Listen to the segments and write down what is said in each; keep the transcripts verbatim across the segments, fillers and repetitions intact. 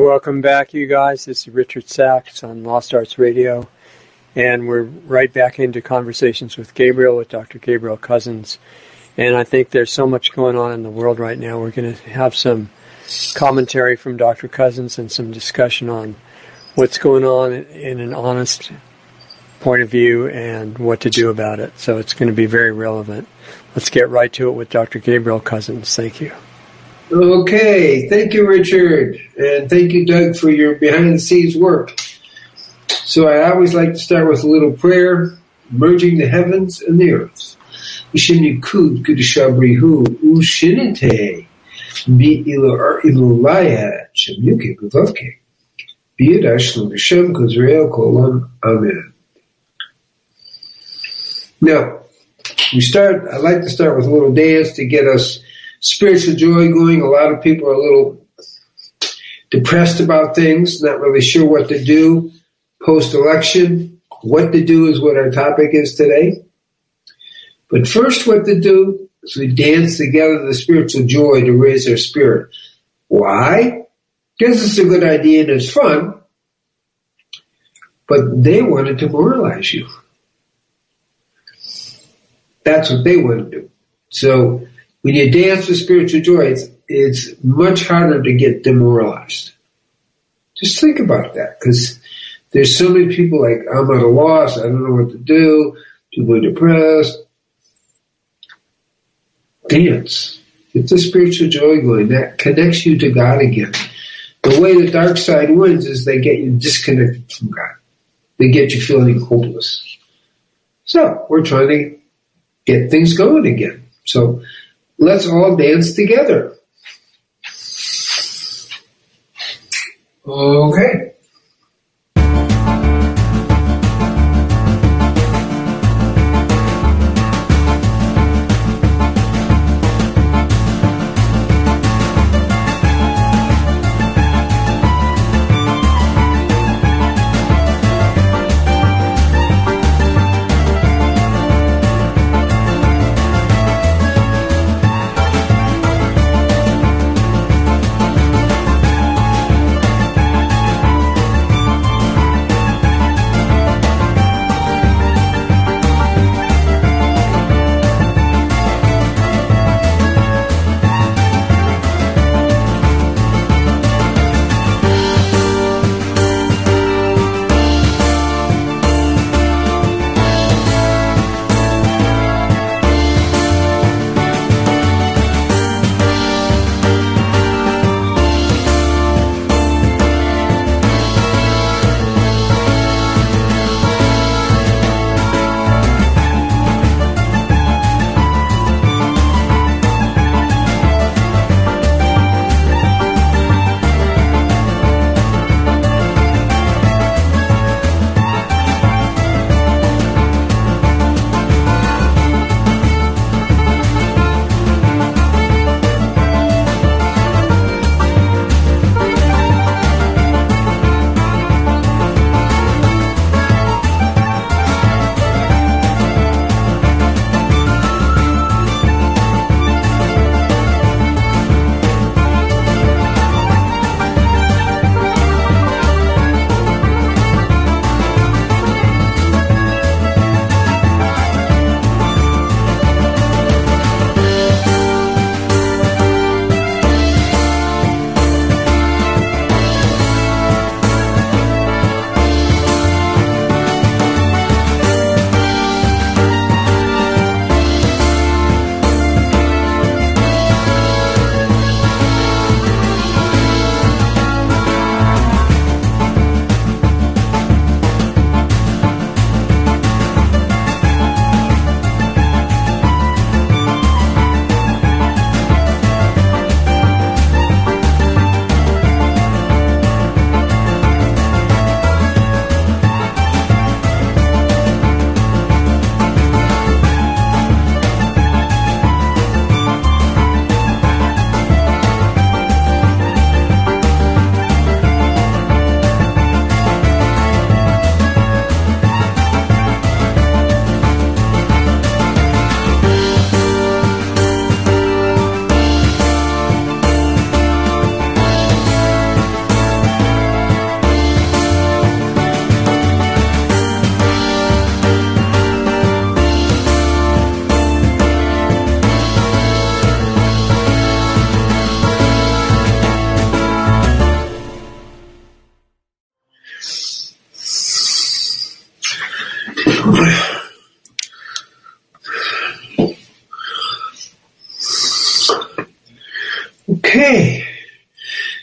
welcome back, you guys. This is Richard Sachs on Lost Arts Radio, and we're right back into conversations with Gabriel, with Doctor Gabriel Cousens. And I think there's so much going on in the world right now. We're going to have some commentary from Doctor Cousens and some discussion on what's going on in an honest point of view and what to do about it. So it's going to be very relevant. Let's get right to it with Doctor Gabriel Cousens. Thank you. Okay. Thank you, Richard. And thank you, Doug, for your behind-the-scenes work. So I always like to start with a little prayer, merging the heavens and the earth. Ishinikud kudishabrihu ushinite bi ilulaya chamyuke gudovke biadash l'Hashem kuzrael kolam amen. Now, we start. I like to start with a little dance to get us spiritual joy going. A lot of people are a little depressed about things, not really sure what to do post-election. What to do is what our topic is today. But first, what to do is we dance together the spiritual joy to raise our spirit. Why? Because it's a good idea and it's fun, but they want to demoralize you. That's what they want to do. So when you dance with spiritual joy, it's, it's much harder to get demoralized. Just think about that, because there's so many people like, I'm at a loss, I don't know what to do, people are depressed. Dance. Get the spiritual joy going. That connects you to God again. The way the dark side wins is they get you disconnected from God. They get you feeling hopeless. So we're trying to get things going again. So let's all dance together. Okay.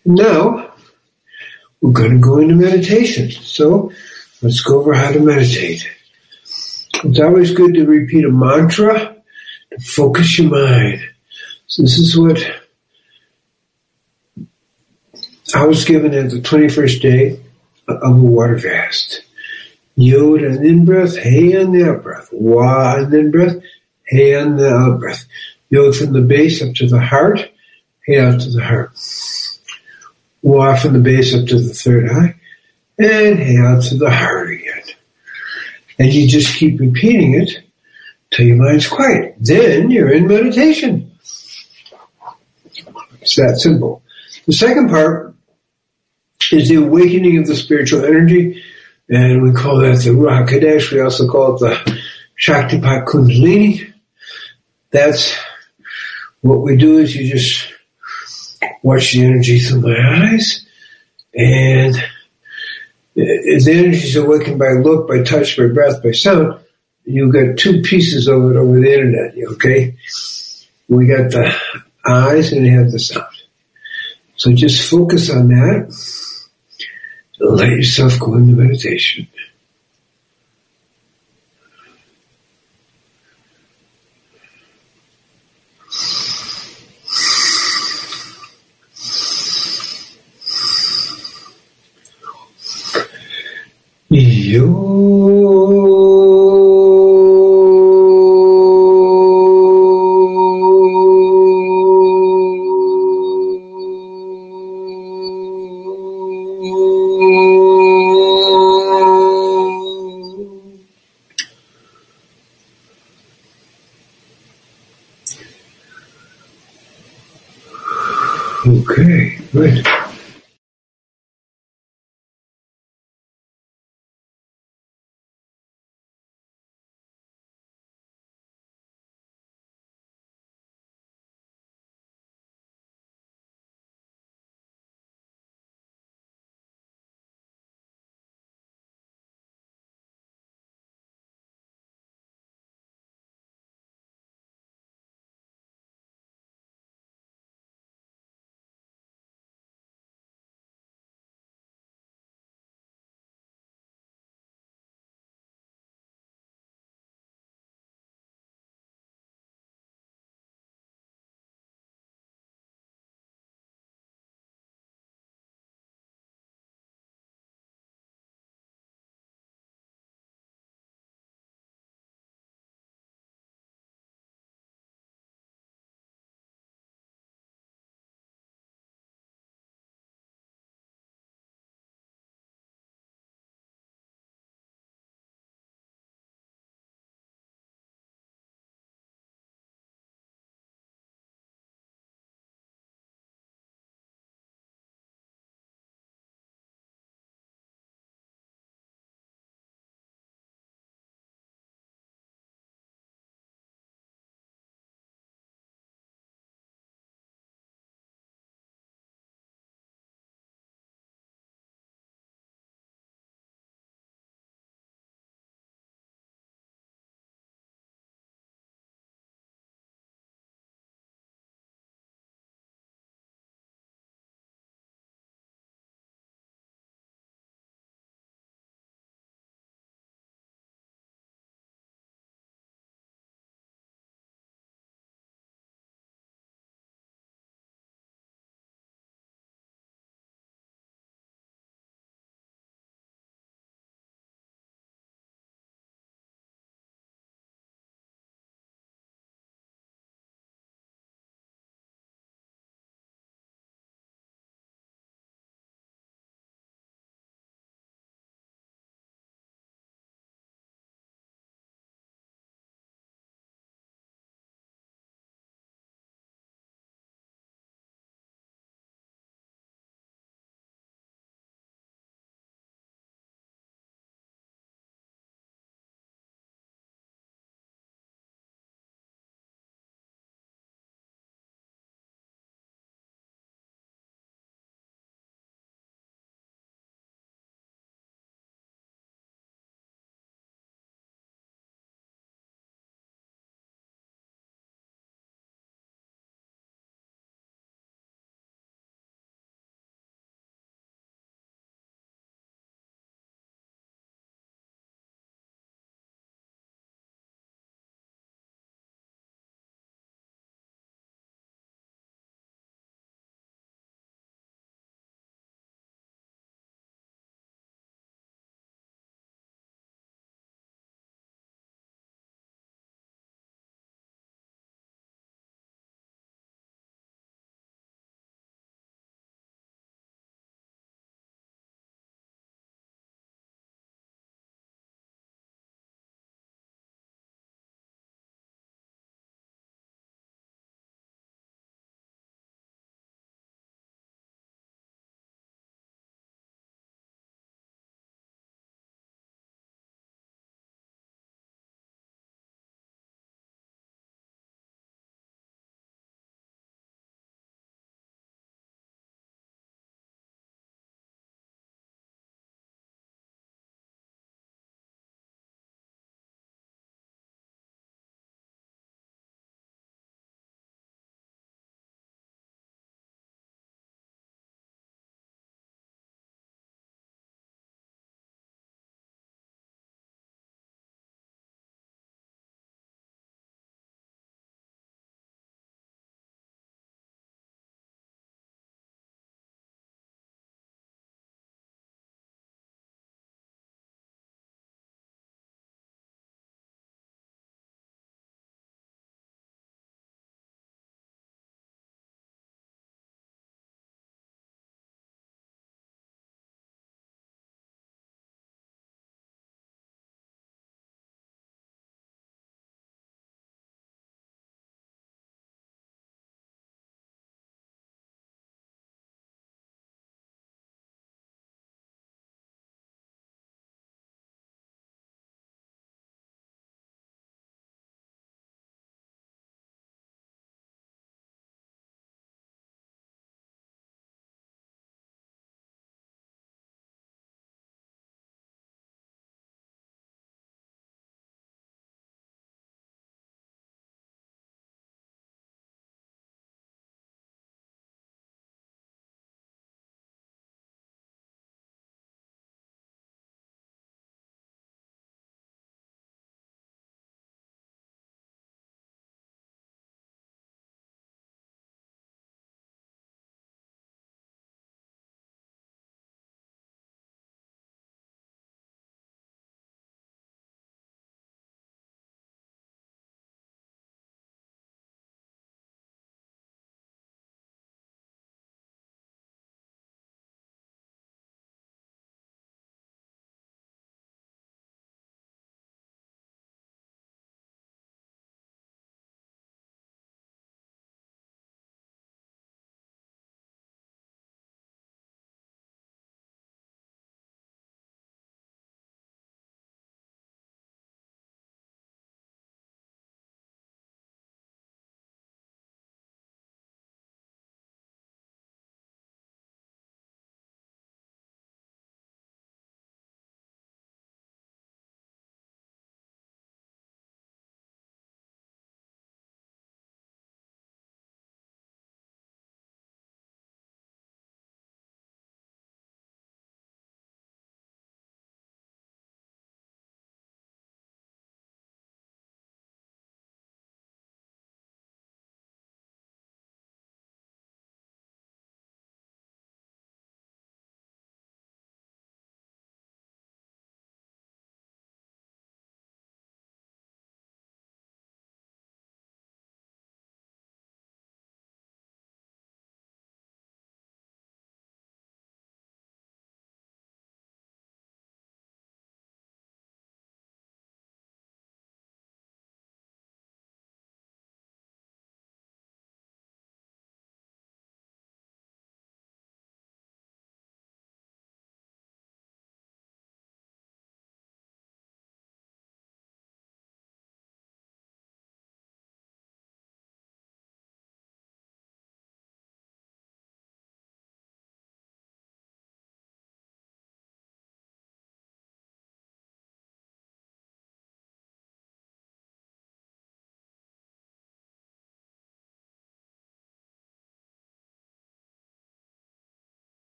Now, we're going to go into meditation. So, let's go over how to meditate. It's always good to repeat a mantra to focus your mind. So this is what I was given at the twenty-first day of a water fast. Yod on the in-breath, Hey on the out-breath. Wa on the in-breath, Hey on the out-breath. Yod from the base up to the heart, Hey out to the heart. Wa from the base up to the third eye, and Hey out to the heart again. And you just keep repeating it till your mind's quiet. Then you're in meditation. It's that simple. The second part is the awakening of the spiritual energy, and we call that the Ruach HaKodesh. We also call it the Shaktipat Kundalini. That's what we do is you just watch the energy through my eyes, and the energy is awakened by look, by touch, by breath, by sound. You've got two pieces of it over the internet, okay? We got the eyes and you have the sound. So just focus on that and let yourself go into meditation. Yo. Okay, good.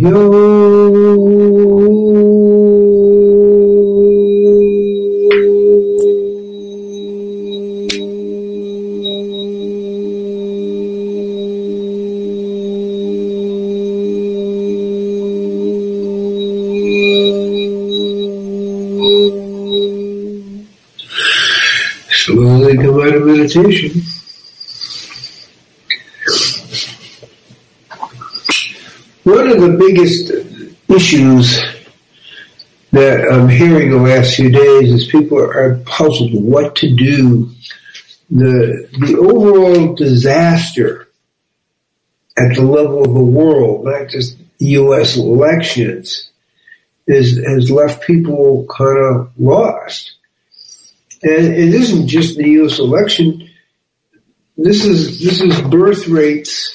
Slowly come out of meditation. One of the biggest issues that I'm hearing the last few days is people are puzzled what to do. The the overall disaster at the level of the world, not just U S elections, is has left people kind of lost. And it isn't just the U S election. This is this is birth rates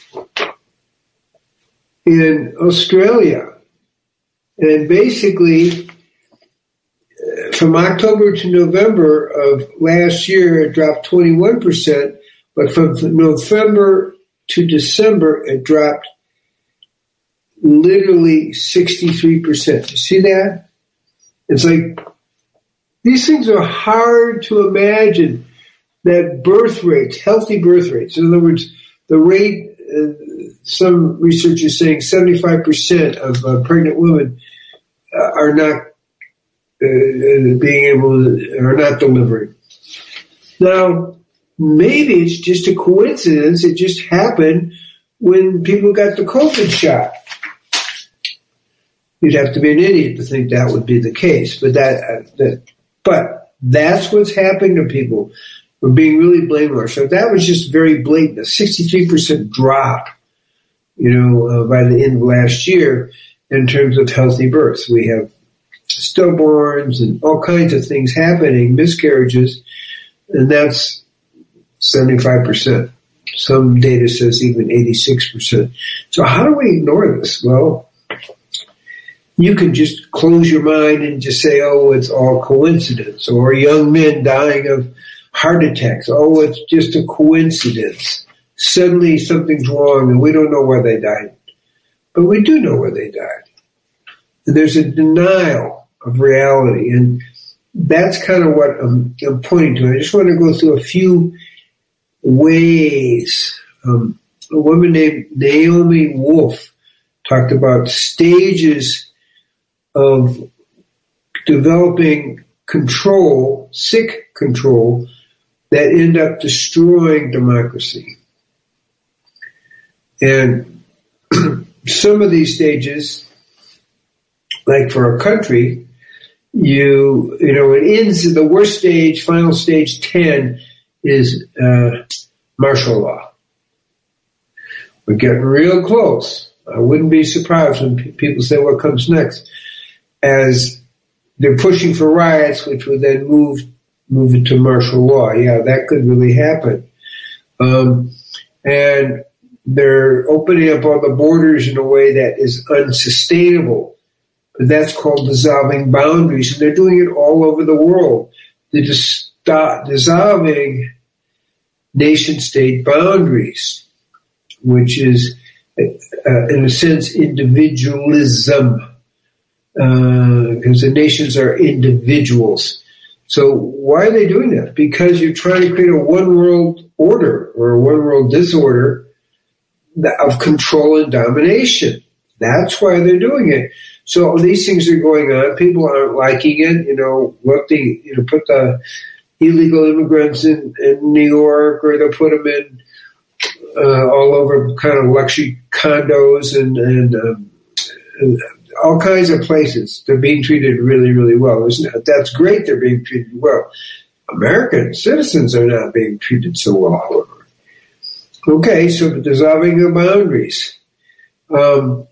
in Australia. And basically, from October to November of last year, it dropped twenty-one percent. But from November to December, it dropped literally sixty-three percent. You see that? It's like, these things are hard to imagine, that birth rates, healthy birth rates, in other words, the rate, uh, some researchers saying seventy-five percent of uh, pregnant women uh, are not uh, being able to, are not delivering. Now, maybe it's just a coincidence. It just happened when people got the COVID shot. You'd have to be an idiot to think that would be the case, but that, uh, that but that's what's happening to people. We're being really blameless. So that was just very blatant, a sixty-three percent drop, you know, uh, by the end of last year in terms of healthy births. We have stillborns and all kinds of things happening, miscarriages, and that's seventy-five percent. Some data says even eighty-six percent. So how do we ignore this? Well, you can just close your mind and just say, oh, it's all coincidence. Or young men dying of heart attacks. Oh, it's just a coincidence. Suddenly something's wrong and we don't know where they died. But we do know where they died. And there's a denial of reality. And that's kind of what I'm, I'm pointing to. I just want to go through a few ways. Um, a woman named Naomi Wolf talked about stages of developing control, sick control, that end up destroying democracy. And some of these stages, like for a country, you you know, it ends in the worst stage, final stage ten is uh, martial law. We're getting real close. I wouldn't be surprised when pe- people say what comes next, as they're pushing for riots, which would then move move it to martial law. Yeah, that could really happen. Um, and they're opening up all the borders in a way that is unsustainable. But that's called dissolving boundaries, and they're doing it all over the world. They're just stop dissolving nation-state boundaries, which is, uh, in a sense, individualism, because uh, the nations are individuals. So why are they doing that? Because you're trying to create a one-world order or a one-world disorder of control and domination. That's why they're doing it. So these things are going on. People aren't liking it. You know, look, they you know put the illegal immigrants in, in New York, or they'll put them in uh, all over kind of luxury condos and, and, um, and all kinds of places. They're being treated really, really well. Isn't it? That's great. They're being treated well. American citizens are not being treated so well, however. Okay, so the dissolving of boundaries. Um,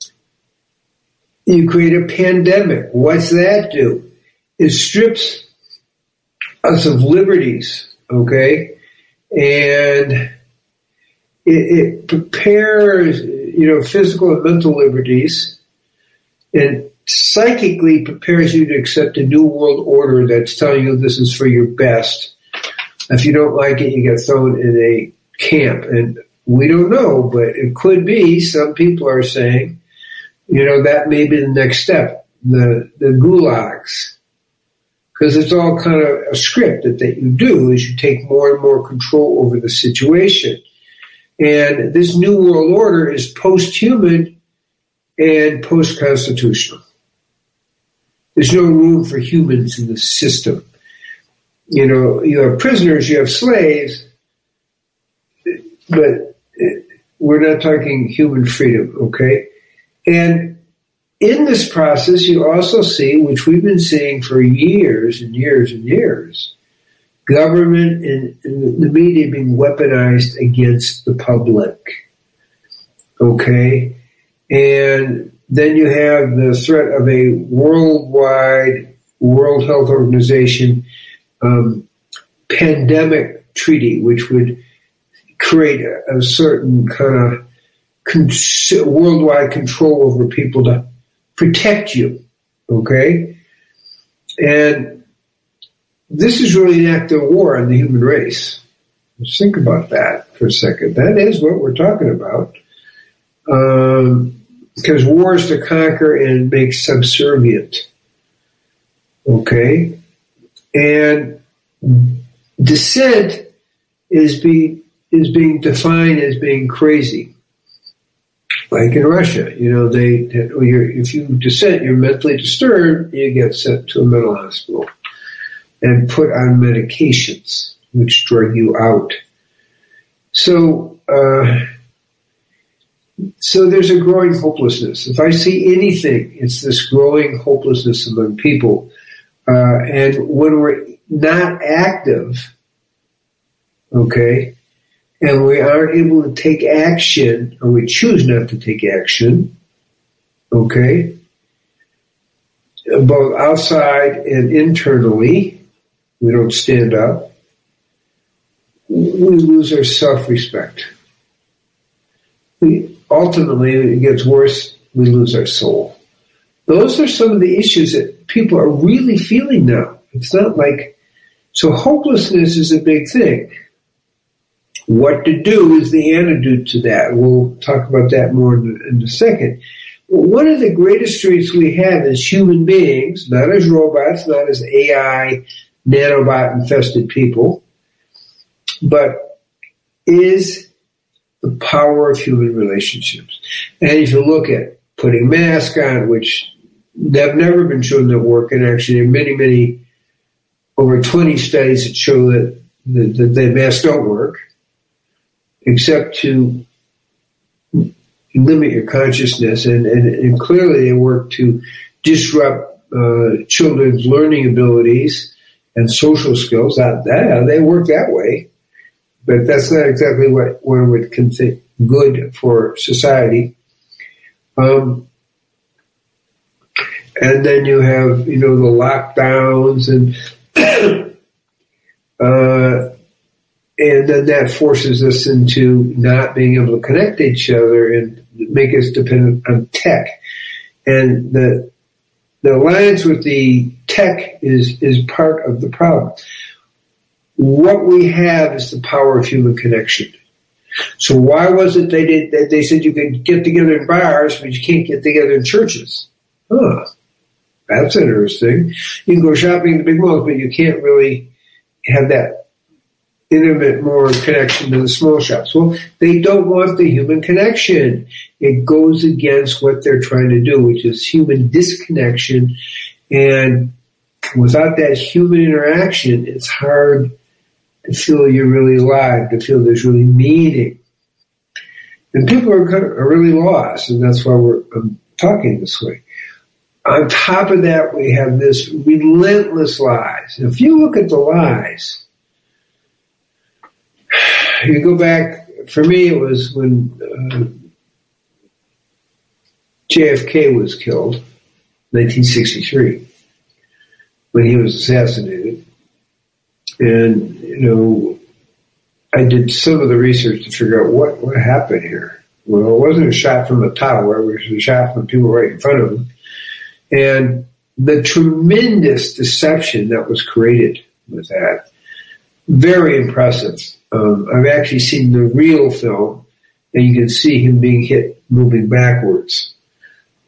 you create a pandemic. What's that do? It strips us of liberties, okay? And it, it prepares, you know, physical and mental liberties, and psychically prepares you to accept a new world order that's telling you this is for your best. If you don't like it, you get thrown in a camp. And we don't know, but it could be, some people are saying, You know, that may be the next step, the, the gulags. Because it's all kind of a script that, that you do is you take more and more control over the situation. And this new world order is post-human and post-constitutional. There's no room for humans in the system. You know, you have prisoners, you have slaves, but we're not talking human freedom, okay? And in this process, you also see, which we've been seeing for years and years and years, government and, and the media being weaponized against the public, okay? And then you have the threat of a worldwide World Health Organization um, pandemic treaty, which would create a, a certain kind of cons- worldwide control over people to protect you, okay? And this is really an act of war on the human race. Let's think about that for a second. That is what we're talking about. Um, because war is to conquer and make subservient, okay? And dissent is, be, is being defined as being crazy. Like in Russia, you know, they, they you're, if you dissent, you're mentally disturbed, you get sent to a mental hospital and put on medications, which drug you out. So, uh, so there's a growing hopelessness. If I see anything, it's this growing hopelessness among people. Uh, and when we're not active, okay, and we aren't able to take action, or we choose not to take action, okay, both outside and internally, we don't stand up, we lose our self-respect. We, ultimately, it gets worse, we lose our soul. Those are some of the issues that people are really feeling now. It's not like, so hopelessness is a big thing. What to do is the antidote to that. We'll talk about that more in, in a second. Well, one of the greatest strengths we have as human beings, not as robots, not as A I, nanobot-infested people, but is the power of human relationships. And if you look at putting masks on, which have never been shown to work, and actually there are many, many, over twenty studies that show that the, the, the masks don't work, except to limit your consciousness, and, and, and clearly they work to disrupt uh, children's learning abilities and social skills. That, that they work that way, but that's not exactly what one would consider good for society. Um, and then you have, you know, the lockdowns, and uh, and then that forces us into not being able to connect to each other and make us dependent on tech. And the the alliance with the tech is, is part of the problem. What we have is the power of human connection. So why was it they did that they said you could get together in bars, but you can't get together in churches? Huh. That's interesting. You can go shopping in the big malls, but you can't really have that intimate, more connection to the small shops. Well, they don't want the human connection. It goes against what they're trying to do, which is human disconnection. And without that human interaction, it's hard to feel you're really alive, to feel there's really meaning. And people are, kind of, are really lost, and that's why we're I'm talking this way. On top of that, we have this relentless lies. If you look at the lies, you go back, for me it was when uh, J F K was killed, nineteen sixty-three, when he was assassinated. And, you know, I did some of the research to figure out what, what happened here. Well, it wasn't a shot from a tower, it was a shot from people right in front of him. And the tremendous deception that was created with that, very impressive. Um, I've actually seen the real film, and you can see him being hit moving backwards.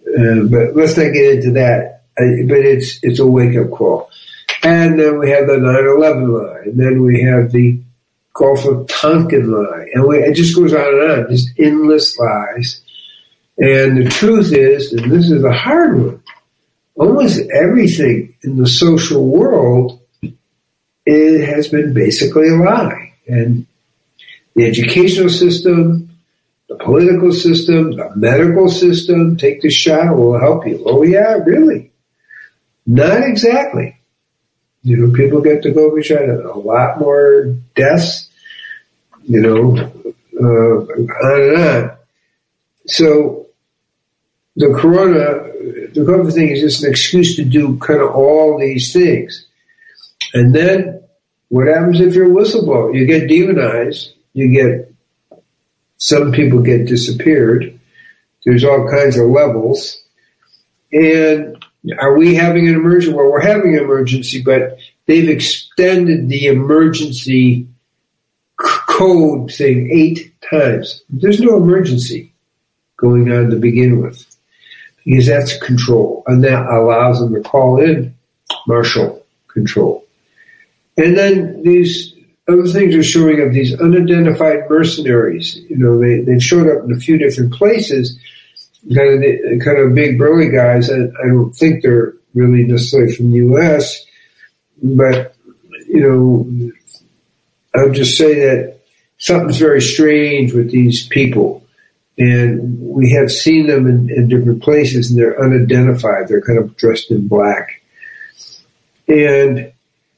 Uh, but let's not get into that. Uh, but it's it's a wake-up call. And then we have the nine eleven lie. And then we have the Gulf of Tonkin lie. And we, it just goes on and on, just endless lies. And the truth is, and this is a hard one, almost everything in the social world, it has been basically a lie. And the educational system, the political system, the medical system, take the shot, we'll help you. Oh, yeah, really? Not exactly. You know, people get the COVID shot, a lot more deaths, you know, uh, on and on. So the corona, the COVID thing is just an excuse to do kind of all these things. And then what happens if you're a whistleblower? You get demonized. You get, some people get disappeared. There's all kinds of levels. And are we having an emergency? Well, we're having an emergency, but they've extended the emergency code thing eight times. There's no emergency going on to begin with, because that's control, and that allows them to call in martial control. And then these other things are showing up, these unidentified mercenaries. You know, they, they showed up in a few different places, kind of the, kind of big burly guys. I, I don't think they're really necessarily from the U S, but, you know, I'll just say that something's very strange with these people. And we have seen them in, in different places, and they're unidentified. They're kind of dressed in black. And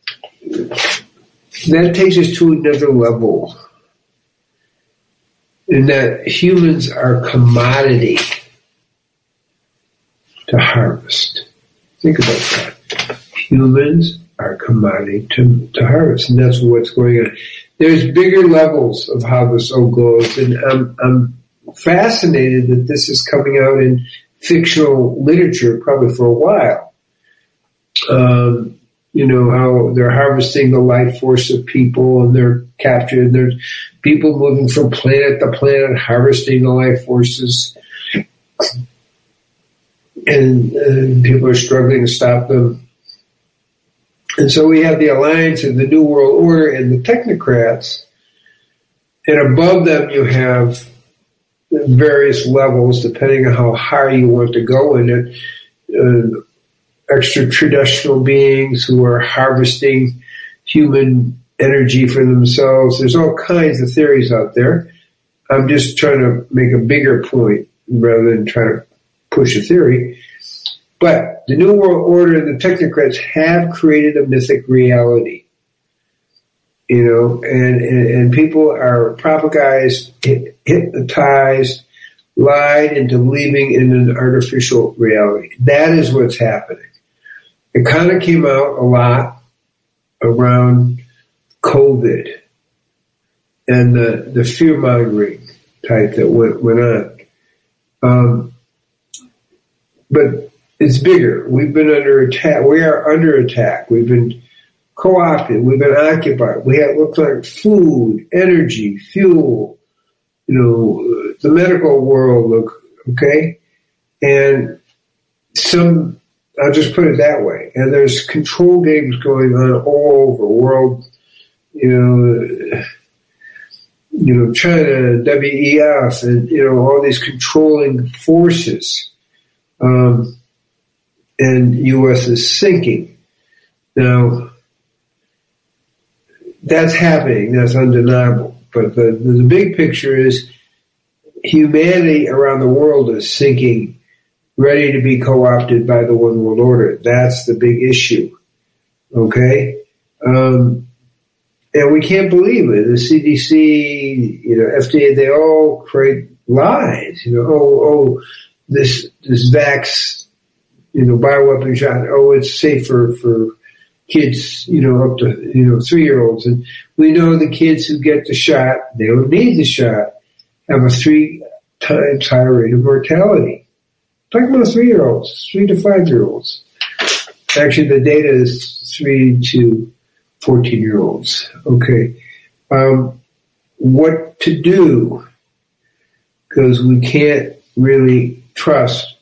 that takes us to another level, in that humans are commodity to harvest. Think about that. Humans are commodity to, to harvest, and that's what's going on. There's bigger levels of how this all goes, and I'm, I'm fascinated that this is coming out in fictional literature probably for a while. Um, you know, how they're harvesting the life force of people, and they're captured. There's people moving from planet to planet, harvesting the life forces. And uh, people are struggling to stop them. And so we have the alliance of the New World Order and the technocrats. And above them you have various levels, depending on how high you want to go in it. Uh, extraterrestrial beings who are harvesting human energy for themselves. There's all kinds of theories out there. I'm just trying to make a bigger point rather than trying to push a theory. But the New World Order and the technocrats have created a mythic reality. You know, and, and, and people are propagandized, hypnotized, lied into believing in an artificial reality. That is what's happening. It kind of came out a lot around COVID and the, the fear-mongering type that went, went on. Um, but it's bigger. We've been under attack. We are under attack. We've been co-opted. We've been occupied. We have looks like food, energy, fuel, you know, the medical world, look, okay? And some, I'll just put it that way. And there's control games going on all over the world, you know, you know, China, W E F, and, you know, all these controlling forces. Um, and U S is sinking. Now, that's happening. That's undeniable. But the, the big picture is humanity around the world is sinking, ready to be co-opted by the One World Order. That's the big issue. Okay? Um, and we can't believe it. The C D C, you know, F D A, they all create lies. You know, oh, oh, this this vax, you know, bioweapon shot, oh, it's safer for kids, you know, up to, you know, three-year-olds. And we know the kids who get the shot, they don't need the shot, have a three times higher rate of mortality. Talking about three-year-olds, three to five-year-olds. Actually, the data is three to fourteen-year-olds. Okay. Um, what to do? Because we can't really trust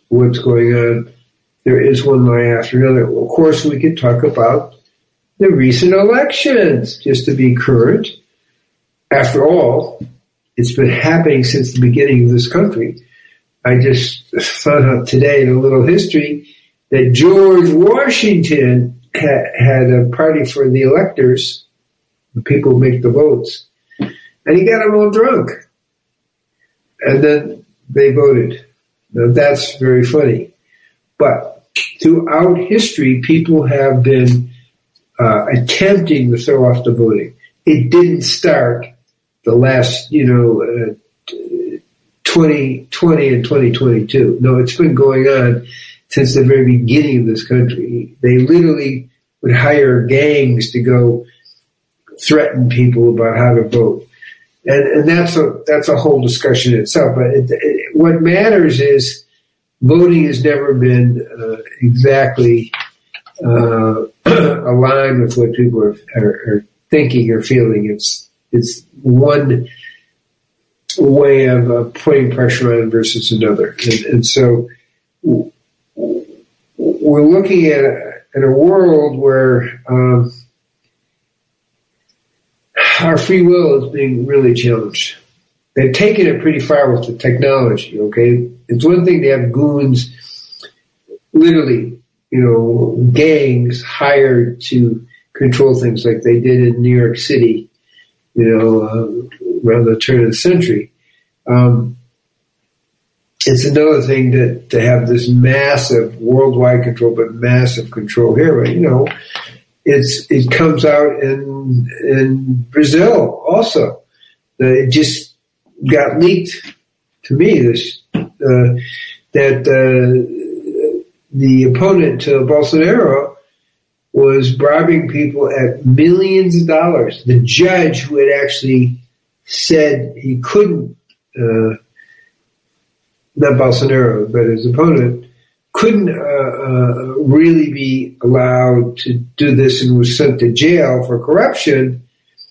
what's going on, there is one lie after another. Well, of course, we could talk about the recent elections, just to be current. After all, it's been happening since the beginning of this country. I just found out today in a little history that George Washington ha- had a party for the electors, the people who make the votes, and he got them all drunk. And then they voted. Now, that's very funny. But throughout history, people have been uh, attempting to throw off the voting. It didn't start the last, you know, uh, twenty twenty and twenty twenty-two. No, it's been going on since the very beginning of this country. They literally would hire gangs to go threaten people about how to vote. And, and that's a that's a whole discussion itself. But it, it, what matters is voting has never been uh, exactly uh, aligned with what people are, are, are thinking or feeling. It's it's one way of uh, putting pressure on versus another. And, and so we're looking at a, at a world where um, our free will is being really challenged. They've taken it pretty far with the technology, okay? It's one thing to have goons, literally, you know, gangs hired to control things like they did in New York City, you know, uh, around the turn of the century. Um, it's another thing to, to have this massive worldwide control, but massive control here. But, you know, it's it comes out in in Brazil also. Uh, it just got leaked to me this uh, that uh, the opponent to Bolsonaro was bribing people at millions of dollars. The judge who had actually said he couldn't, uh, not Bolsonaro, but his opponent, couldn't uh, uh, really be allowed to do this and was sent to jail for corruption,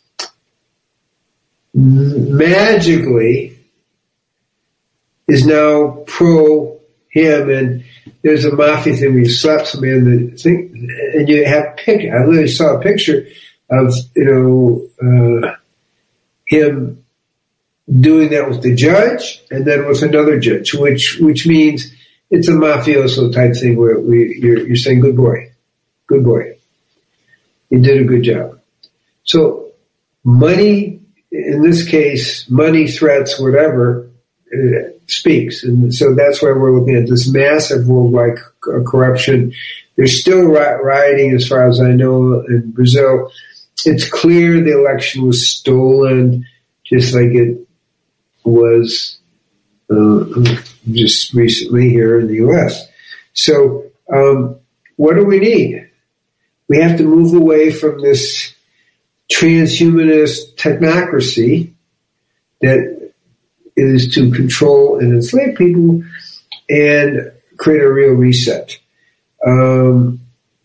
magically is now pro him. And there's a mafia thing where you slap somebody in the thing and you have a picture. I literally saw a picture of, you know, uh, him doing that with the judge and then with another judge, which which means it's a mafioso type thing where we you're, you're saying, good boy, good boy. You did a good job. So money, in this case, money, threats, whatever, uh, speaks. And so that's why we're looking at this massive worldwide c- corruption. There's still ri- rioting, as far as I know, in Brazil. It's clear the election was stolen, just like it was uh, just recently here in the U S. So um, what do we need? We have to move away from this transhumanist technocracy that is to control and enslave people and create a real reset. Um,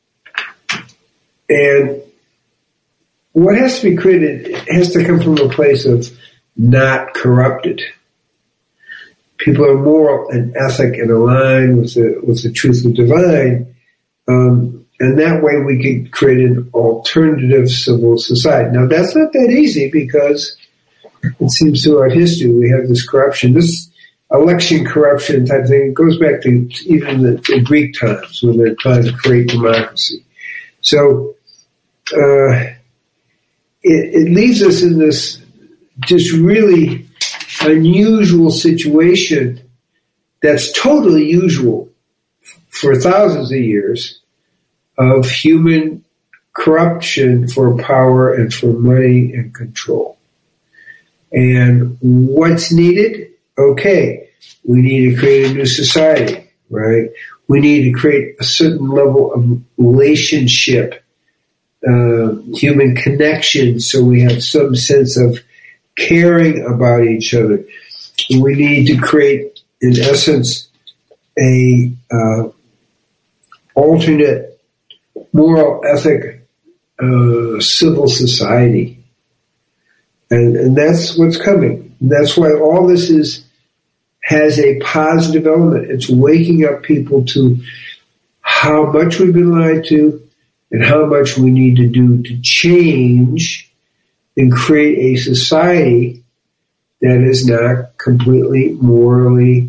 and what has to be created has to come from a place of not corrupted. People are moral and ethic and aligned with the with the truth of the divine, um, and that way we could create an alternative civil society. Now that's not that easy because it seems throughout history we have this corruption, this election corruption type thing. It goes back to even the, the Greek times when they're trying to create democracy. So uh, it, it leaves us in this just really unusual situation that's totally usual for thousands of years of human corruption for power and for money and control. And what's needed? Okay, we need to create a new society, right? We need to create a certain level of relationship, uh, human connection, so we have some sense of caring about each other. We need to create, in essence, a uh, alternate moral ethic uh, civil society. And, and that's what's coming. And that's why all this is has a positive element. It's waking up people to how much we've been lied to and how much we need to do to change and create a society that is not completely morally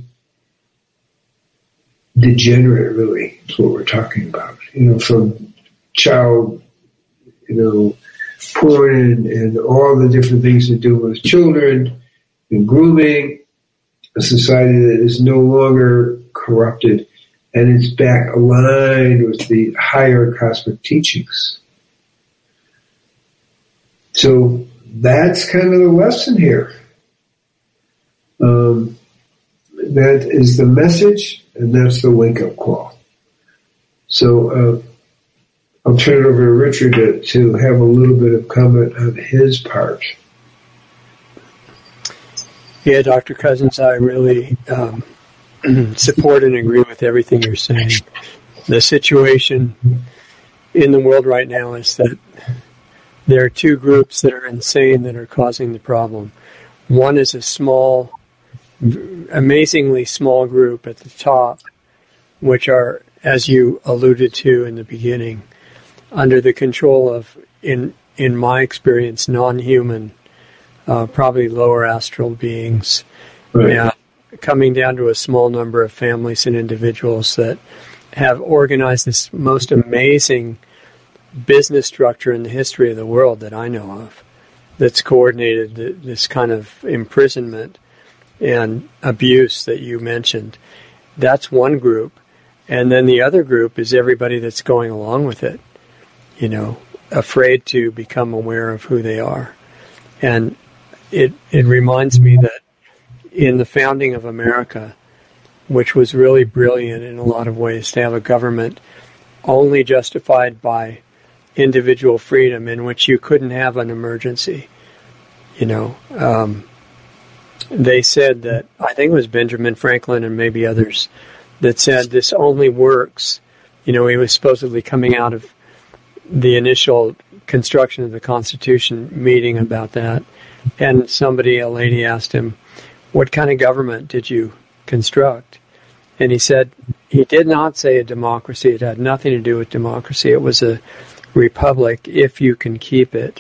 degenerate, really, is what we're talking about. You know, from child, you know, porn and, and all the different things to do with children and grooming, a society that is no longer corrupted and it's back aligned with the higher cosmic teachings. So that's kind of the lesson here. Um, that is the message, and that's the wake-up call. So uh, I'll turn it over to Richard to, to have a little bit of comment on his part. Yeah, Doctor Cousins, I really um, support and agree with everything you're saying. The situation in the world right now is that there are two groups that are insane that are causing the problem. One is a small, amazingly small group at the top, which are, as you alluded to in the beginning, under the control of, in in my experience, non-human, uh, probably lower astral beings, right. uh, coming down to a small number of families and individuals that have organized this most amazing business structure in the history of the world that I know of, that's coordinated this kind of imprisonment and abuse that you mentioned. That's one group. And then the other group is everybody that's going along with it, you know, afraid to become aware of who they are. And it it reminds me that in the founding of America, which was really brilliant in a lot of ways to have a government only justified by individual freedom, in which you couldn't have an emergency. You know, um, they said that, I think it was Benjamin Franklin and maybe others, that said this only works. You know, he was supposedly coming out of the initial construction of the Constitution meeting about that. And somebody, a lady asked him, what kind of government did you construct? And he said, he did not say a democracy. It had nothing to do with democracy. It was a republic, if you can keep it.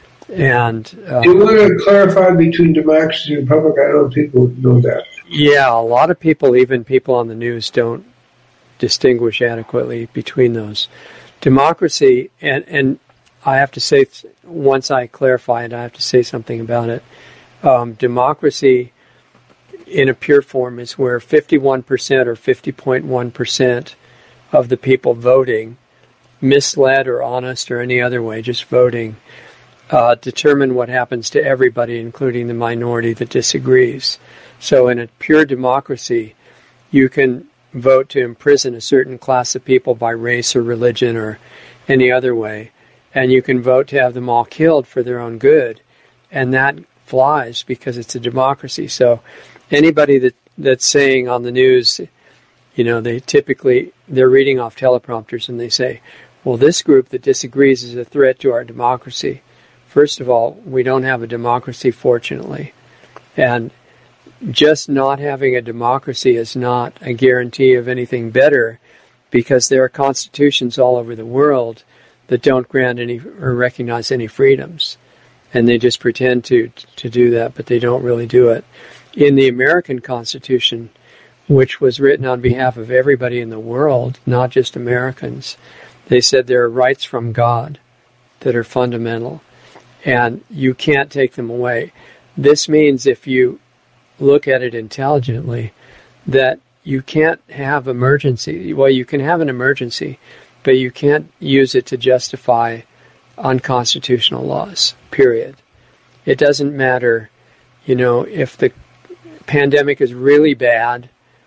And um, do you want to clarify between democracy and republic? I don't think people know that. Yeah, a lot of people, even people on the news, don't distinguish adequately between those. Democracy, and, and I have to say, once I clarify it, I have to say something about it. Um, democracy in a pure form is where fifty-one percent or fifty point one percent of the people voting, misled or honest or any other way, just voting, uh, determine what happens to everybody, including the minority that disagrees. So in a pure democracy, you can vote to imprison a certain class of people by race or religion or any other way, and you can vote to have them all killed for their own good, and that flies because it's a democracy. So anybody that that's saying on the news, you know, they typically, they're reading off teleprompters and they say, well, this group that disagrees is a threat to our democracy. First of all, we don't have a democracy, fortunately. And just not having a democracy is not a guarantee of anything better, because there are constitutions all over the world that don't grant any or recognize any freedoms. And they just pretend to to do that, but they don't really do it. In the American Constitution, which was written on behalf of everybody in the world, not just Americans, they said there are rights from God that are fundamental, and you can't take them away. This means, if you look at it intelligently, that you can't have emergency. Well, you can have an emergency, but you can't use it to justify unconstitutional laws, period. It doesn't matter, you know, if the pandemic is really bad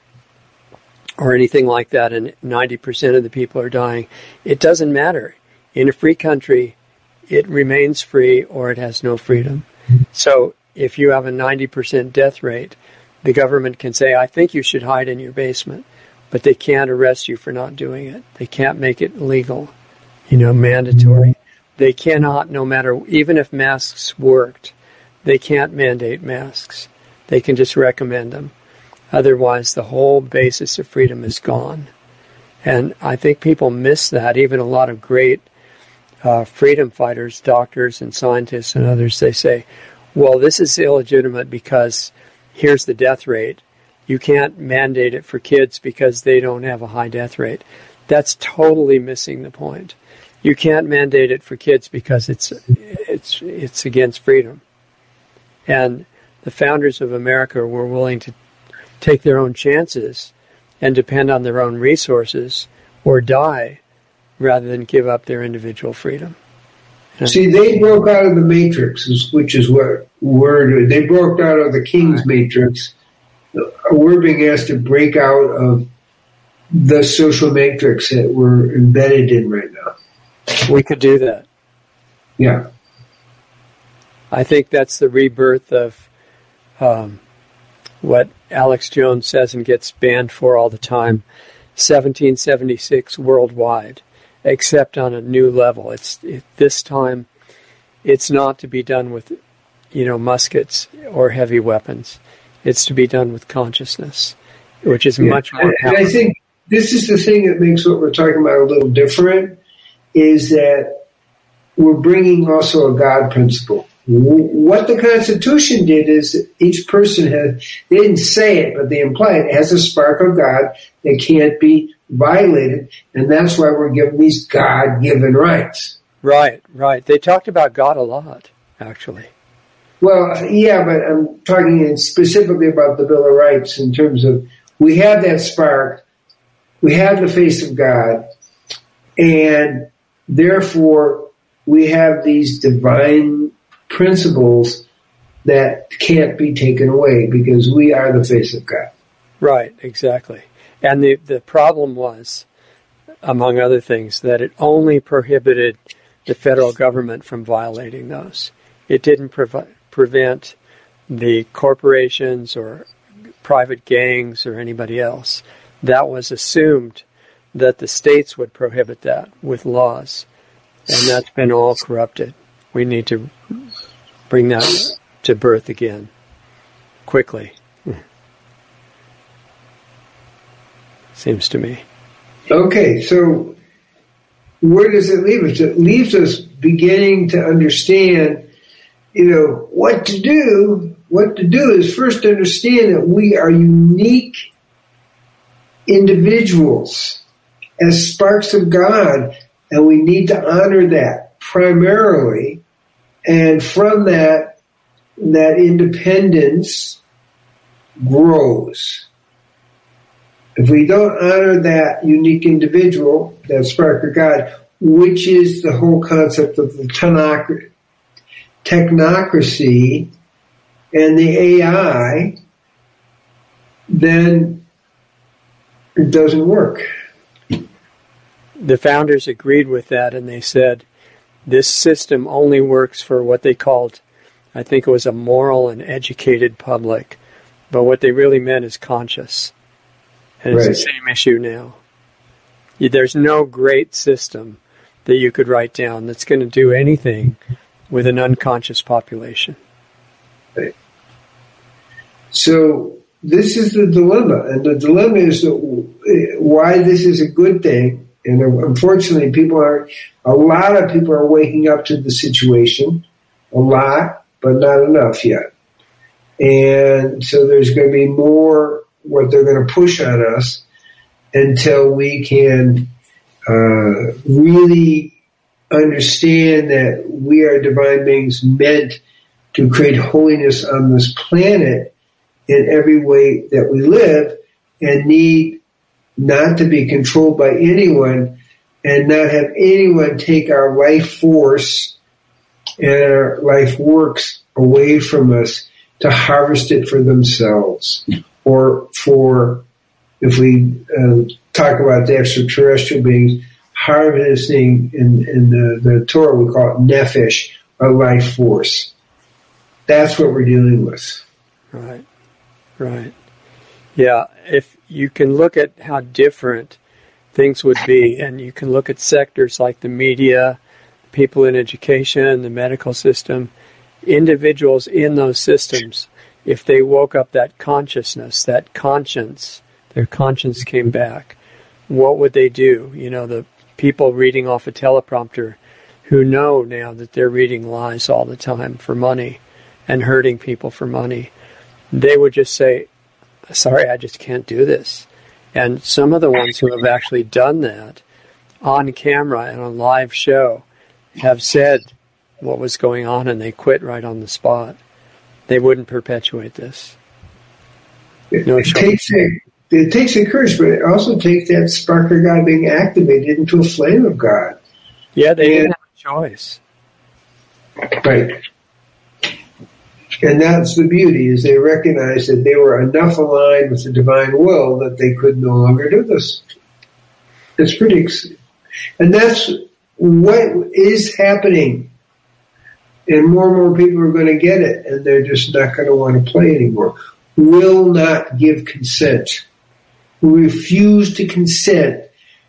or anything like that and ninety percent of the people are dying. It doesn't matter. In a free country, it remains free or it has no freedom. So if you have a ninety percent death rate, the government can say, I think you should hide in your basement, but they can't arrest you for not doing it. They can't make it legal, you know, mandatory. They cannot, no matter, even if masks worked, they can't mandate masks. They can just recommend them. Otherwise, the whole basis of freedom is gone. And I think people miss that. Even a lot of great uh, freedom fighters, doctors and scientists and others, they say, well, this is illegitimate because here's the death rate. You can't mandate it for kids because they don't have a high death rate. That's totally missing the point. You can't mandate it for kids because it's it's it's against freedom. And the founders of America were willing to take their own chances and depend on their own resources or die rather than give up their individual freedom. And See, they broke out of the matrix, which is what word they broke out of the king's matrix. We're being asked to break out of the social matrix that we're embedded in right now. we could do that. Yeah. I think that's the rebirth of um, what Alex Jones says and gets banned for all the time, seventeen seventy-six worldwide, except on a new level. It's it, this time, it's not to be done with, you know, muskets or heavy weapons. It's to be done with consciousness, which is yeah. much more and, powerful. And I think this is the thing that makes what we're talking about a little different, is that we're bringing also a God principle. What the Constitution did is each person has, they didn't say it, but they imply it, has a spark of God that can't be violated, and that's why we're given these God-given rights. Right, right. They talked about God a lot, actually. Well, yeah, but I'm talking specifically about the Bill of Rights in terms of we have that spark, we have the face of God, and therefore we have these divine principles that can't be taken away because we are the face of God. Right, exactly. And the, the problem was, among other things, that it only prohibited the federal government from violating those. It didn't provi- prevent the corporations or private gangs or anybody else. That was assumed that the states would prohibit that with laws. And that's been all corrupted. We need to bring that to birth again, quickly. Seems to me. Okay, so where does it leave us? It leaves us beginning to understand, you know, what to do. What to do is first understand that we are unique individuals as sparks of God, and we need to honor that primarily. And from that, that independence grows. If we don't honor that unique individual, that spark of God, which is the whole concept of the technocracy, technocracy and the A I, then it doesn't work. The founders agreed with that, and they said, this system only works for what they called, I think it was a moral and educated public, but what they really meant is conscious. And it's right. The same issue now. There's no great system that you could write down that's going to do anything with an unconscious population. Right. So this is the dilemma, and the dilemma is that why this is a good thing. And unfortunately, people are, a lot of people are waking up to the situation, a lot, but not enough yet. And so there's going to be more what they're going to push on us until we can uh, really understand that we are divine beings meant to create holiness on this planet in every way that we live, and need not to be controlled by anyone, and not have anyone take our life force and our life works away from us to harvest it for themselves, or for, if we uh, talk about the extraterrestrial beings, harvesting in, in the, the Torah, we call it nephesh, or life force. That's what we're dealing with. Right, right. Yeah, if you can look at how different things would be, and you can look at sectors like the media, people in education, the medical system, individuals in those systems if they woke up that consciousness, that conscience, their conscience came back, what would they do? You know, the people reading off a teleprompter who know now that they're reading lies all the time for money and hurting people for money, they would just say, sorry, I just can't do this. And some of the ones who have actually done that on camera and on live show have said what was going on, and they quit right on the spot. They wouldn't perpetuate this. No, it, takes a, it takes a courage, but it also takes that spark of God being activated into a flame of God. Yeah, they and, didn't have a choice. Right. And that's the beauty, is they recognized that they were enough aligned with the divine will that they could no longer do this. It's pretty, and that's what is happening. And more and more people are going to get it, and they're just not going to want to play anymore. Will not give consent. We refuse to consent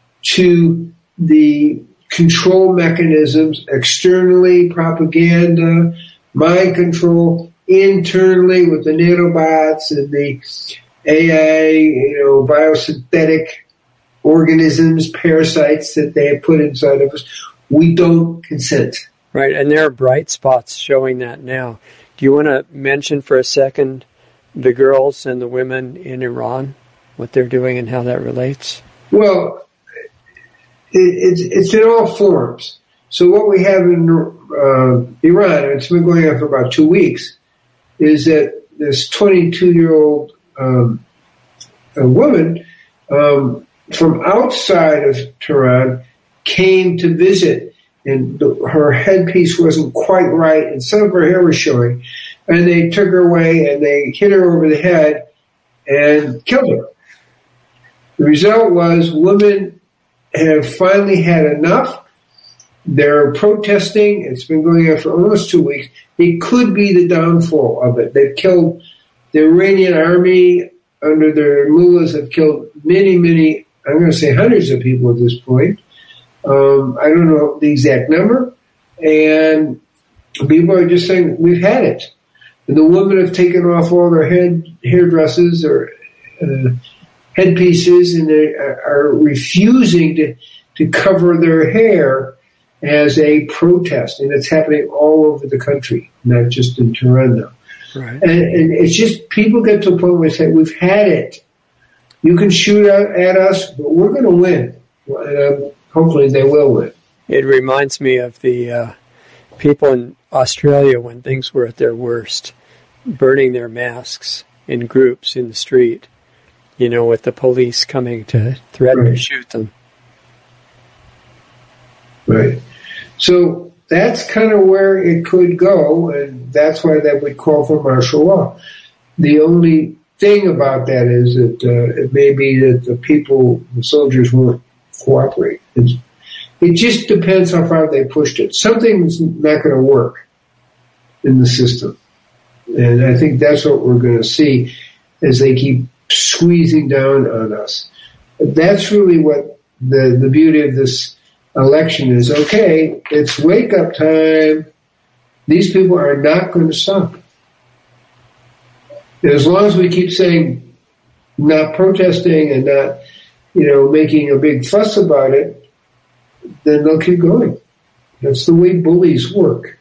to the control mechanisms, externally, propaganda, mind control, internally with the nanobots and the A I, you know, biosynthetic organisms, parasites that they have put inside of us. We don't consent. Right, and there are bright spots showing that now. Do you want to mention for a second the girls and the women in Iran, what they're doing and how that relates? Well, it, it's, it's in all forms. So what we have in uh, Iran, and it's been going on for about two weeks, is that this twenty-two-year-old um, a woman um, from outside of Tehran came to visit, and the, her headpiece wasn't quite right, and some of her hair was showing, and they took her away, and they hit her over the head and killed her. The result was women have finally had enough. They're protesting. It's been going on for almost two weeks. It could be the downfall of it. They've killed the Iranian army under their mullahs have killed many, many, I'm going to say hundreds of people at this point. Um, I don't know the exact number. And people are just saying, we've had it. And the women have taken off all their head hairdresses or uh, headpieces, and they are refusing to, to cover their hair as a protest. And it's happening all over the country, not just in Tehran now. Right. And, and it's just, people get to a point where they say, we've had it. You can shoot at, at us, but we're going to win. And um, hopefully they will win. It reminds me of the uh, people in Australia when things were at their worst, burning their masks in groups in the street, you know, with the police coming to threaten right. to shoot them. Right. So that's kind of where it could go, and that's why that would call for martial law. The only thing about that is that uh, it may be that the people, the soldiers, won't cooperate. It's, it just depends how far they pushed it. Something's not going to work in the system. And I think that's what we're going to see as they keep squeezing down on us. That's really what the, the beauty of this election is. Okay, it's wake-up time. These people are not going to stop. And as long as we keep saying, not protesting and not, you know, making a big fuss about it, then they'll keep going. That's the way bullies work.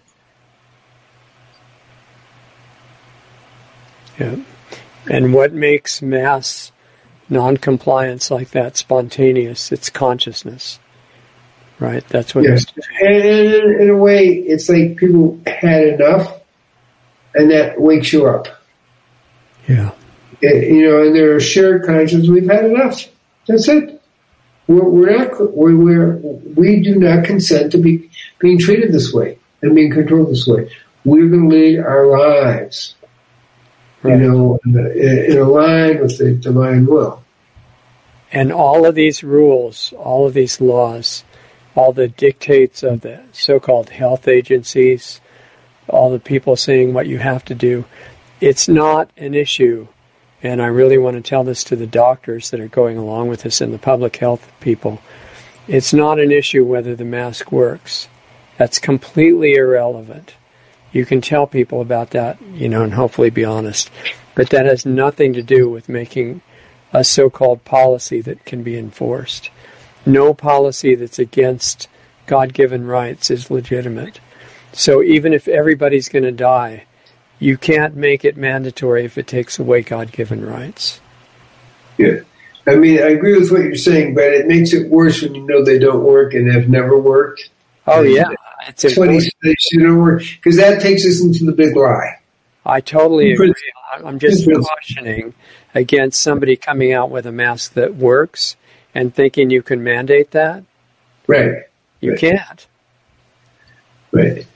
Yeah. And what makes mass non-compliance like that spontaneous? It's consciousness, right? That's what yes. it's... And in a way, it's like people had enough, and that wakes you up. Yeah. It, you know, and there are shared conscience. We've had enough. That's it. We're, we're not. We're, we're we do not consent to be being treated this way and being controlled this way. We're going to lead our lives, right. you know, in, in a line with the divine will. And all of these rules, all of these laws, all the dictates of the so-called health agencies, all the people saying what you have to do, it's not an issue. And I really want to tell this to the doctors that are going along with this and the public health people. It's not an issue whether the mask works. That's completely irrelevant. You can tell people about that, you know, and hopefully be honest. But that has nothing to do with making a so-called policy that can be enforced. No policy that's against God-given rights is legitimate. So even if everybody's going to die, you can't make it mandatory if it takes away God-given rights. Yeah. I mean, I agree with what you're saying, but it makes it worse when you know they don't work and have never worked. Oh, and yeah. It's funny they don't work, because that takes us into the big lie. I totally agree. I'm just cautioning against somebody coming out with a mask that works and thinking you can mandate that. Right. You right. can't. Right.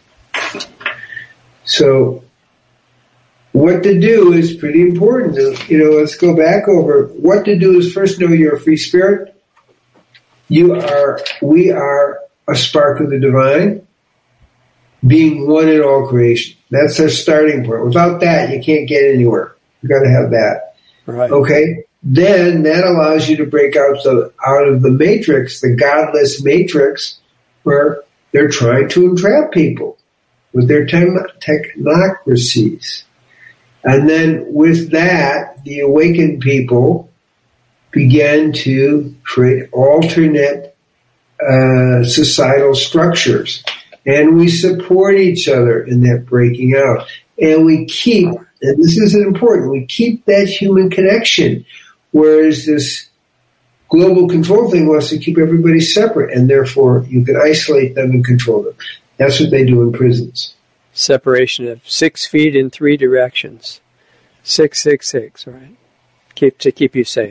So what to do is pretty important. You know, let's go back over. What to do is first know you're a free spirit. You are, we are a spark of the divine, being one in all creation. That's our starting point. Without that, you can't get anywhere. You've got to have that. Right. Okay? Then that allows you to break out, the, out of the matrix, the godless matrix, where they're trying to entrap people with their te- technocracies. And then with that, the awakened people began to create alternate uh, societal structures. And we support each other in that breaking out. And we keep, and this is important, we keep that human connection, whereas this global control thing wants to keep everybody separate, and therefore you can isolate them and control them. That's what they do in prisons. Separation of six feet in three directions. Six, six, six, right? Keep to keep you safe.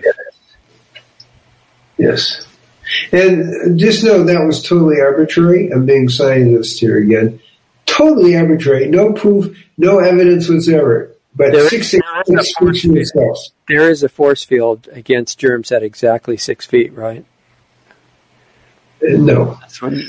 Yes. And just know that was totally arbitrary. I'm being scientist here again. Totally arbitrary. No proof, no evidence whatsoever. But there six, is, six, six speaks itself. There is a force field against germs at exactly six feet, right? Uh, no. That's what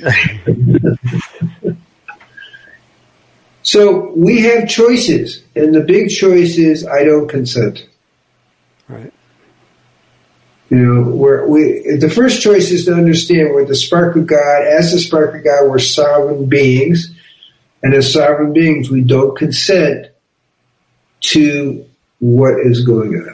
So we have choices, and the big choice is I don't consent. Right. You know, we're, we the first choice is to understand we're the spark of God. As the spark of God, we're sovereign beings, and as sovereign beings, we don't consent to what is going on.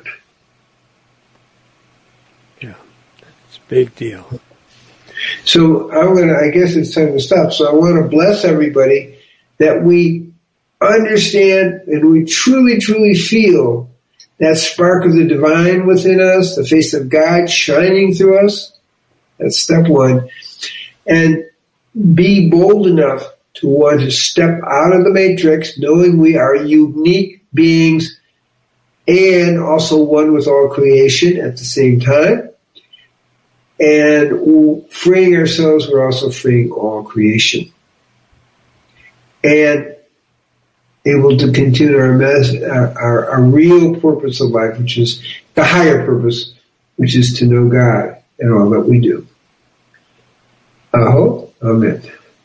Yeah, it's a big deal. So I'm gonna. I guess it's time to stop. So I want to bless everybody that we understand and we truly, truly feel that spark of the divine within us, the face of God shining through us. That's step one. And be bold enough to want to step out of the matrix, knowing we are unique beings and also one with all creation at the same time. And freeing ourselves, we're also freeing all creation. And able to continue our, mess, our, our, our real purpose of life, which is the higher purpose, which is to know God in all that we do. Aho, amen.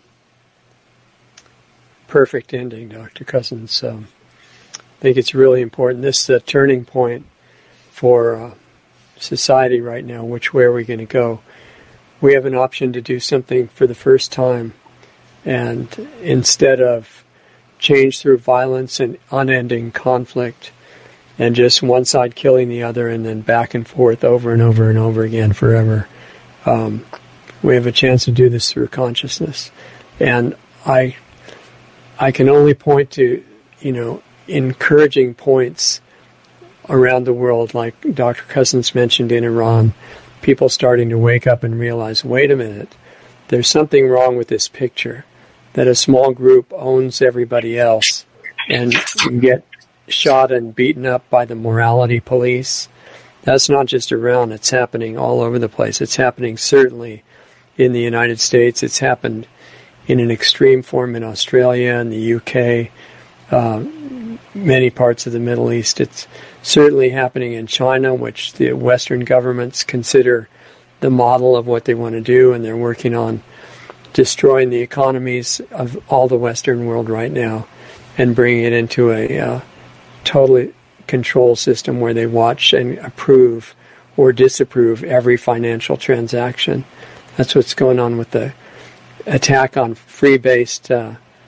Perfect ending, Doctor Cousins. Um, I think it's really important. This is a turning point for uh, society right now. Which way are we going to go? We have an option to do something for the first time, and instead of change through violence and unending conflict and just one side killing the other and then back and forth over and over and over again forever. Um, we have a chance to do this through consciousness. And I I can only point to, you know, encouraging points around the world, like Doctor Cousins mentioned in Iran, people starting to wake up and realize, wait a minute, there's something wrong with this picture. That a small group owns everybody else and you get shot and beaten up by the morality police. That's not just around, it's happening all over the place. It's happening certainly in the United States. It's happened in an extreme form in Australia and the U K, uh, many parts of the Middle East. It's certainly happening in China, which the Western governments consider the model of what they want to do, and they're working on destroying the economies of all the Western world right now and bringing it into a uh, totally control system where they watch and approve or disapprove every financial transaction. That's what's going on with the attack on free-based uh,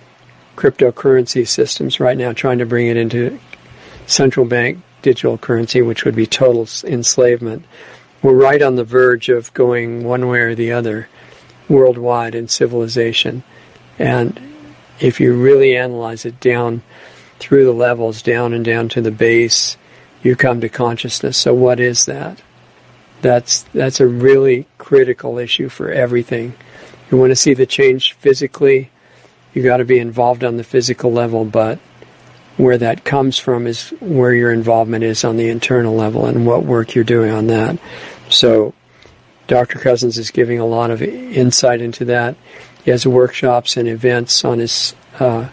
cryptocurrency systems right now, trying to bring it into central bank digital currency, which would be total enslavement. We're right on the verge of going one way or the other worldwide in civilization. And if you really analyze it down through the levels, down and down to the base, you come to consciousness. So what is that? That's that's a really critical issue for everything. You want to see the change physically, you got to be involved on the physical level, but where that comes from is where your involvement is on the internal level and what work you're doing on that. So Doctor Cousens is giving a lot of insight into that. He has workshops and events on his uh,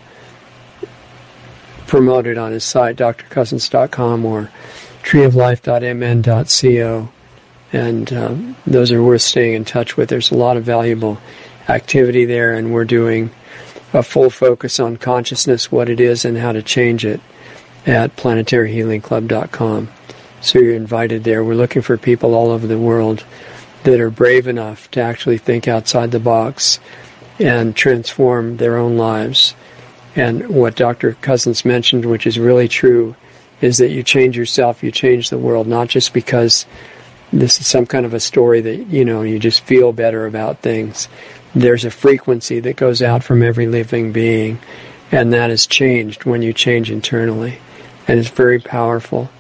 promoted on his site, d r cousens dot com or tree of life dot m n dot co, and um, those are worth staying in touch with. There's a lot of valuable activity there, and we're doing a full focus on consciousness, what it is, and how to change it at planetary healing club dot com. So you're invited there. We're looking for people all over the world that are brave enough to actually think outside the box and transform their own lives. And what Doctor Cousens mentioned, which is really true, is that you change yourself, you change the world, not just because this is some kind of a story that, you know, you just feel better about things. There's a frequency that goes out from every living being, and that is changed when you change internally. And it's very powerful.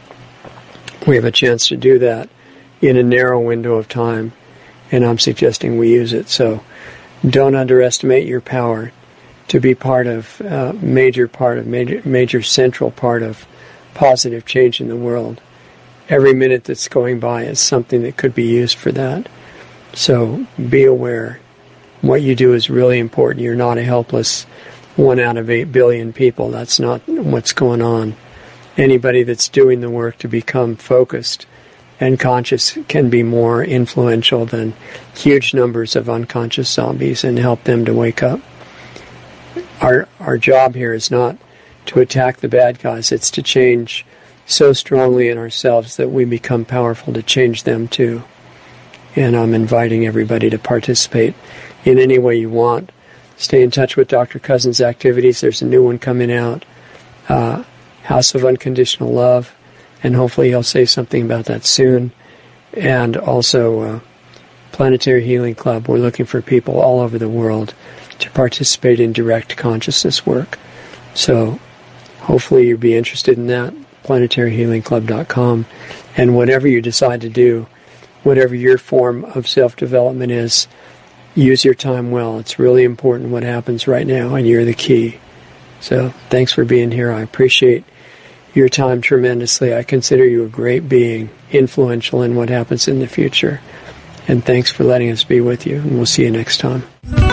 We have a chance to do that in a narrow window of time, and I'm suggesting we use it. So don't underestimate your power to be part of uh, major part of major major central part of positive change in the world. Every minute that's going by is something that could be used for that. So be aware. What you do is really important. You're not a helpless one out of eight billion people. That's not what's going on. Anybody that's doing the work to become focused and conscious can be more influential than huge numbers of unconscious zombies and help them to wake up. Our our job here is not to attack the bad guys. It's to change so strongly in ourselves that we become powerful to change them too. And I'm inviting everybody to participate in any way you want. Stay in touch with Doctor Cousens' activities. There's a new one coming out, uh, House of Unconditional Love, and hopefully he'll say something about that soon. And also uh, Planetary Healing Club. We're looking for people all over the world to participate in direct consciousness work. So hopefully you'll be interested in that, planetary healing club dot com. And whatever you decide to do, whatever your form of self-development is, use your time well. It's really important what happens right now, and you're the key. So thanks for being here. I appreciate your time tremendously. I consider you a great being, influential in what happens in the future. And thanks for letting us be with you, and we'll see you next time.